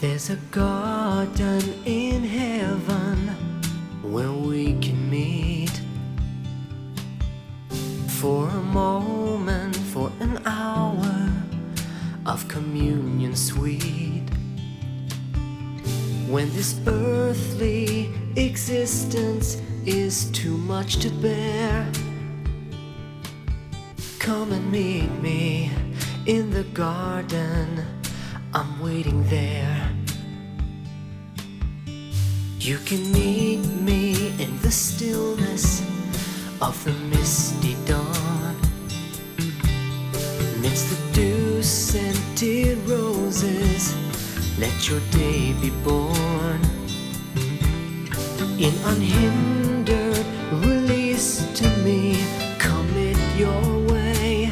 There's a garden in heaven where we can meet for a moment, for an hour of communion sweet. When this earthly existence is too much to bear, come and meet me in the garden, I'm waiting there. You can meet me in the stillness of the misty dawn, midst the dew-scented roses, let your day be born. In unhindered release to me, commit your way,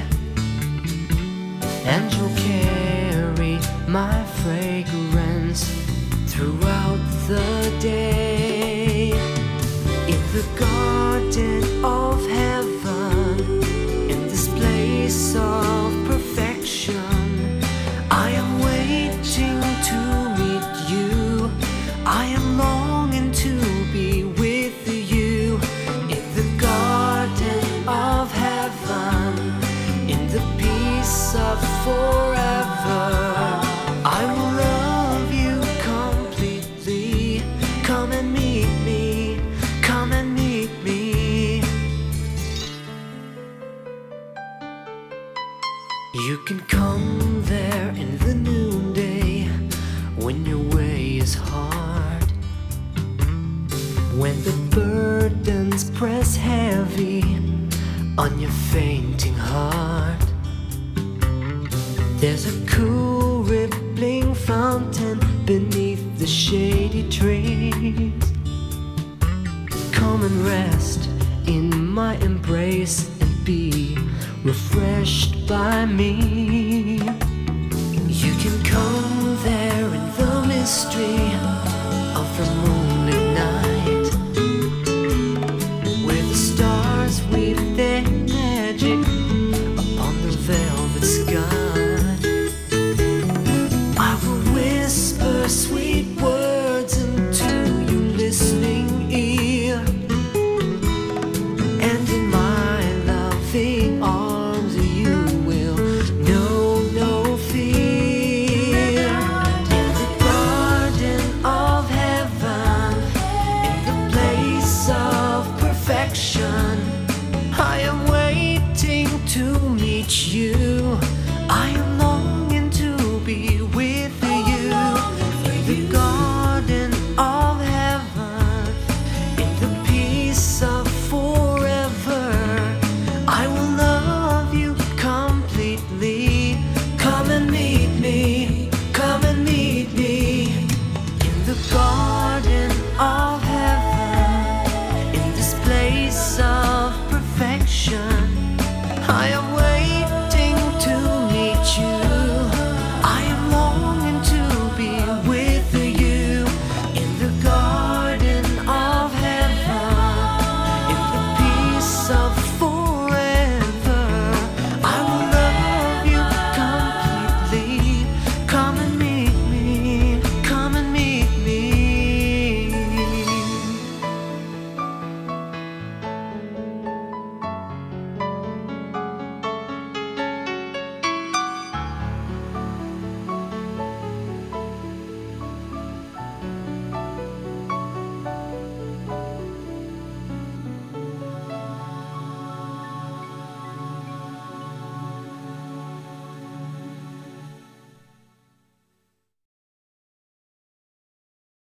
and you'll carry my fragrance throughout the day. In the garden of heaven, in this place of perfection, I am waiting to meet you. I am longing to be with you. In the garden of heaven, in the peace of forever, I will love you completely. Come and meet me, come and meet me. You can come there in the noonday when your way is hard, when the burdens press heavy on your fainting heart. There's a cool rippling fountain beneath the shady trees. Come and rest in my embrace and be refreshed by me. You can come there in the mystery of the moonlit night, where the stars weave their magic upon the velvet sky. I will whisper sweet words into your listening ear, and in my loving arms